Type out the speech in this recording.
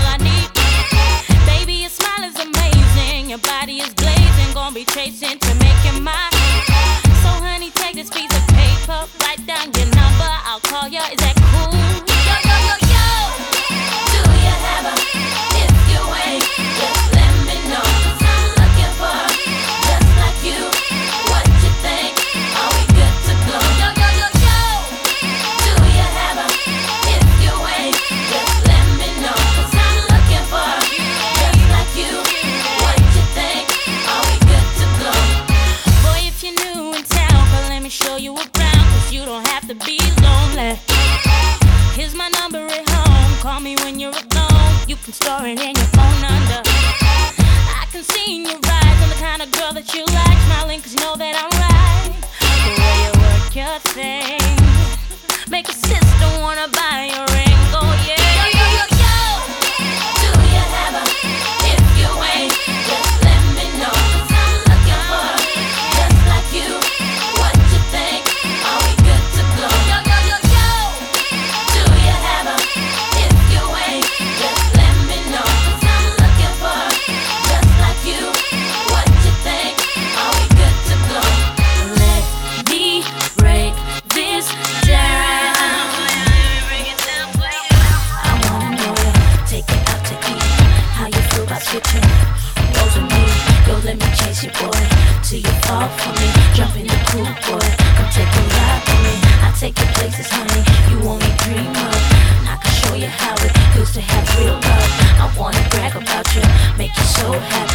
all I need. Baby, your smile is amazing, your body is blazing, gonna be chasing to make you mine. So honey, take this piece of paper, write down your number, I'll call you, is that cool? Yo, yo, yo, yo, do you have a, if you ain't, just let me know, 'cause I'm looking for just like you. What you think, are we good to go? Yo, yo, yo, yo, do you have a, if you ain't, just let me know, 'cause I'm looking for just like you. What you think, are we good to go? Boy, if you're new in town, but let me show you around, 'cause you don't have to be lonely. Here's my number at home, call me when you're alone. You can store it in your phone under. I can see in your eyes, I'm the kind of girl that you like, smiling 'cause you know that I'm right. The way you work your thing, make a sister wanna buy your ring. Oh yeah. Yo, yo, yo, yo, do you have a, if you ain't, just let me know, 'cause I'm looking for just like you. What you think, are we good to go? Yo, yo, yo, yo, do you have a, if you ain't, just let me know, 'cause I'm looking for just like you. What you think, are we good to go? Let me break this down. I wanna know ya, take it out to eat. How you feel about switching roles with me? Yo, let me chase you, boy, till you fall for me. Jump in the coupe, boy, come take a ride with me. I take you places, honey, you only dream of. I can show you how it feels to have real love. I wanna brag about you, make you so happy.